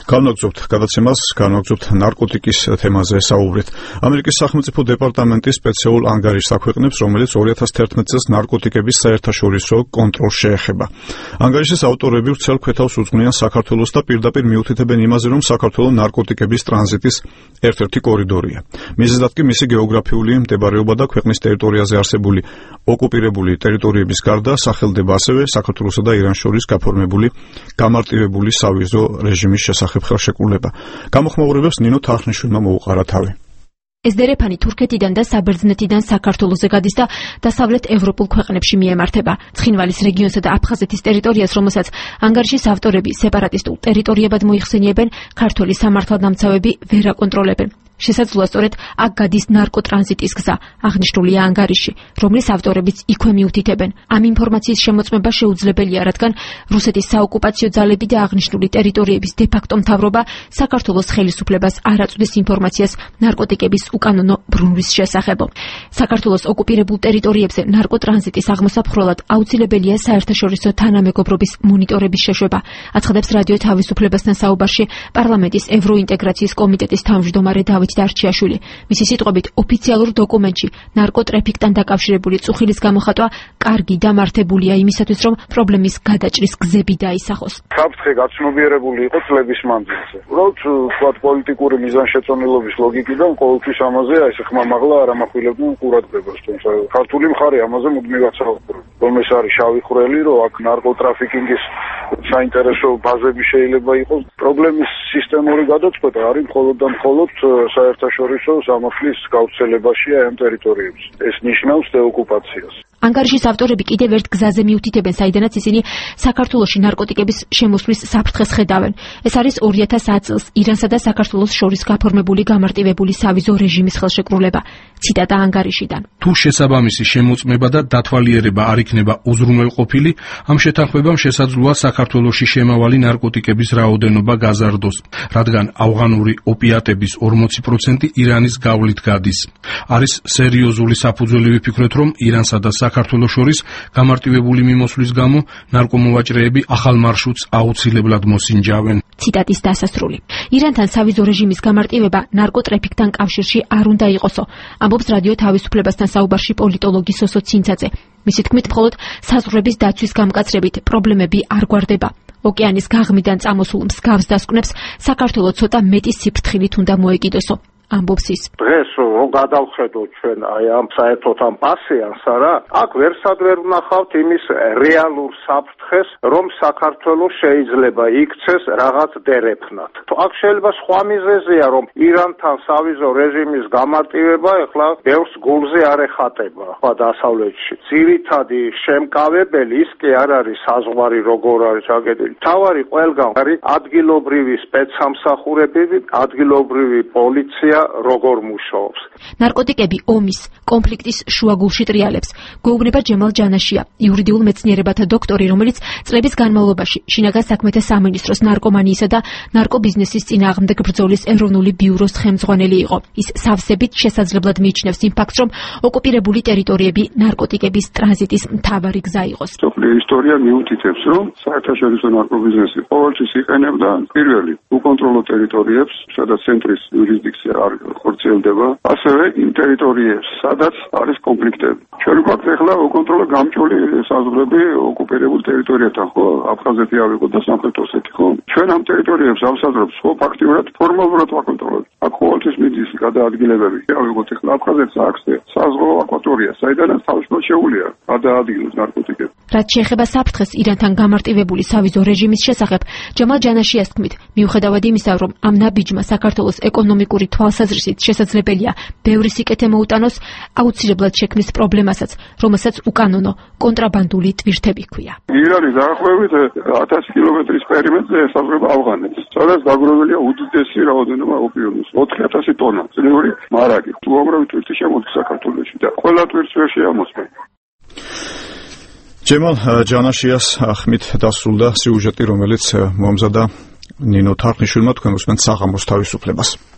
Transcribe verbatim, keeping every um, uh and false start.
Განვაგრძობთ გადაცემას, განვაგრძობთ ნარკოტიკის თემაზე საუბრით. ამერიკის სახელმწიფო დეპარტამენტის სპეციალურ ანგარიშს აქვეყნებს, რომელიც ორი ათას თერთმეტ წელს ნარკოტიკების საერთაშორისო კონტროლს შეეხება. ანგარიშის ავტორები ვრცელ ქვეთავს უძღვნიან საქართველოს და პირდაპირ მიუთითებენ იმაზე, რომ საქართველო ნარკოტიკების ტრანზიტის ერთ-ერთი კორიდორია. მიზეზად კი მისი გეოგრაფიული მდებარეობა და ქვეყნის ტერიტორიაზე არსებული ოკუპირებული ტერიტორიების გარდა სახელდება ასევე საქართველოსა და ირანს შორის გაფორმებული გამარტივებული სავიზო რეჟიმის შესახებ ხელშეკრულება. გამოხმაურებებს ნინო თარხნიშვილმა მოუყარა თავი. ეს დერეფანი თურქეთიდან და საბერძნეთიდან საქართველოზე გადის და დასავლეთ ევროპულ ქვეყნებში მიემართება. ცხინვალის რეგიონსა და აფხაზეთის ტერიტორიას, რომელსაც ანგარიშის ავტორები სეპარატისტულ ტერიტორიებად მოიხსენიებენ, ქართველი სამართალდამცავები ვერ აკონტროლებენ. შესაძლოა სწორედ აქ გადის ნარკოტრანზიტის გზა, აღნიშნულია ანგარიში, რომლის ავტორებიც იქვე მიუთითებენ. ამ ინფორმაციის შემოწმება შეუძლებელია, რადგან რუსეთის საოკუპაციო ძალები და აღნიშნული ტერიტორიების დე-ფაქტო მთავრობა საქართველოს ხელისუფლებას არ აწვდის ინფორმაციას ნარკოტიკების უკანონო ბრუნვის შესახებ. საქართველოს ოკუპირებულ ტერიტორიებზე ნარკოტრანზიტის აღმოსაფხვრელად აუცილებელია საერთაშორისო თანამეგობრობის მონიტორების შეშვება, აცხადებს რადიო თავისუფლებასთან საუბარში პარლამენტის ევროინტეგრაციის კომიტეტის თავმჯდომარე დავით დარჩიაშვილი. მისი სიტყვებით, ოფიციალურ დოკუმენტში ნარკოტრეფიკთან დაკავშირებული წუხილის გამოხატვა კარგი დამართებულია იმისათვის, რომ პრობლემის გადაჭრის გზები დაისახოს. საფრთხე გაცნობიერებული იყო წლების მანძილზე. უბრალოდ ვთქვათ, პოლიტიკური მიზანშეწონილობის ლოგიკიდან ყოველთვის ამაზე აი ეს ხმამაღლა არ ამახვილებდნენ ყურადღებას, თუმცა ქართული მხარე ამაზე მუდმივად საუბრობს. რომ ეს არის შავი ხვრელი, რომ აქ ნარკოტრაფიკინგის საინტერესო ბაზები შეიძლება იყოს. პრობლემის სისტემური გადაწყვეტა არის მხოლოდ და მხოლოდ საერთაშორისო სამართლის გავრცელებაშია ამ ტერიტორიებზე. ეს ნიშნავს დეოკუპაციას. ანგარიშის ავტორები კიდევ ერთ გზაზე მიუთითებენ, საიდანაც ისინი საქართველოში ნარკოტიკების შემოსვლის საფრთხეს ხედავენ. ეს არის ორი ათას ათ წელს ირანსა და საქართველოს შორის გაფორმებული გამარტივებული სავიზო რეჟიმის ხელშეკრულება. ციტატა ანგარიშიდან. თუ შესაბამისი შემოწმება და დათვალიერება არ იქნება უზრუნველყოფილი, ამ შეთანხმებამ შესაძლოა საქართველოში შემავალი ნარკოტიკების რაოდენობა გაზარდოს, რადგან ავღანური ოპიატების ორმოცი პროცენტი ირანის გავლით გადის. არის სერიოზული საფუძველი ვიფიქროთ, რომ ირანსა და საქართველოს შორის გამარტივებული მიმოსვლის გამო ნარკომოვაჭრეები ახალ მარშრუტს აუცილებლად მოსინჯავენ. ციტატის დასასრული. ირანთან სავიზო რეჟიმის გამარტივება ნარკოტრეფიკთან კავშირში არ უნდა იყოსო, ამბობს რადიო თავისუფლებასთან საუბარში პოლიტოლოგი სოსო ცინცაძე. მისი თქმით, მხოლოდ საზღვრების დაცვის გამკაცრებით პრობლემები არ გვარდება. ოკეანის გაღმიდან წამოსულ მსგავს დასკვნებს საქართველოს ცოტა მეტი სიფრთხილით უნდა მოეკიდოსო. ამბობს ის. დღეს რომ გადავხედოთ ჩვენ აი ამ საერთოდ ამ პასიანს არა, აქ ვერსად ვერ ვნახავთ იმის რეალურ საფრთხეს, რომ საქართველოს შეიძლება იქცეს რაღაც დერეფნად. აქ შეიძლება სხვა მიზეზია, რომ ირანთან სავიზო რეჟიმის გამარტივება ეხლა ბევრს გულზე არ ეხატება სხვა დასავლეთში. ძირითადი შემკავებელი ის კი არ არის საზღვარი როგორ არის აგებული. თავარი ყველგან არის ადგილობრივი სპეცსამსახურებები, ადგილობრივი პოლიცია როგორ მუშაობს. ნარკოტიკები ომის, კონფლიქტის შუაგულში ტრიალებს. გვეუბნება ჯემალ ჯანაშია, იურიდიულ მეცნიერებათა დოქტორი, რომელიც წლების განმავლობაში შინაგან საქმეთა სამინისტროს ნარკომანიისა და ნარკობიზნესის წინააღმდეგ ბრძოლის ეროვნული ბიუროს ხელმძღვანელი იყო. ის სავსებით შესაძლებლად მიიჩნევს იმ ფაქტს, რომ ოკუპირებული ტერიტორიები ნარკოტიკების ტრანზიტის მთავარი გზა იყოს. სოფლიო ისტორია მიუთითებს, რომ საერთაშორისო ნარკობიზნესი ყოველთვის იყენებდა პირველი უკონტროლო ტერიტორიებს, სადაც ცენტრის იურისდიქცია არ ხორციელდება, ასევე იმ ტერიტორიებს, სადაც არის კონფლიქტები. ჩვენ გვაქვს ახლა უკონტროლო გამჭოლი საზღვრები ოკუპირებულ ტერიტორიებთან, ხო? აფხაზეთი ავიღოთ და სამხრეთ ოსეთი, ხო? ჩვენ ამ ტერიტორიებს ავსაზრდებს ხო ფაქტიურად ფორმალურად ვაკონტროლებთ. აქ ყოველთვის მიდის გადაადგილებები. ავიღოთ ახლა აფხაზეთს აქვს საზღვრო აკვატორია, საიდანაც თავისუფლად შეუძლია გადაადგილოს ნარკოტიკები. რაც შეეხება საფრთხეს ირანთან გამარტივებული სავიზო რეჟიმის შესახებ, ჯამალ ჯანაშიას თქმით, მიუხედავად იმისა, რომ ამ ნაბიჯმა საქართველოს ეკონომიკური თვალსაზრისით შესაძლებელია ბევრი სიკეთე მოუტანოს, აუცილებლად შექმნის პრობლემასაც, რომელსაც უკანონო კონტრაბანდული ტვირთები ჰქვია. ირანი დაახლოებით ათასი კილომეტრის პერიმეტრზე ესაზღვრება ავღანეთს, სადაც დაგროვილია უდიდესი რაოდენობა ოპიუმის, ოთხი ათასი ტონა წლიური მარაგი. უამრავი ტვირთი შემოდის საქართველოში და ყველა ტვირთს ვერ შეამოსმენ. ჯემალ ჯანაშიას ხმით დასრულდა სიუჟეტი, რომელიც მომზადა ნინო თარხნიშვილმა, თქვენ უსმენთ საღამოს თავისუფლებას.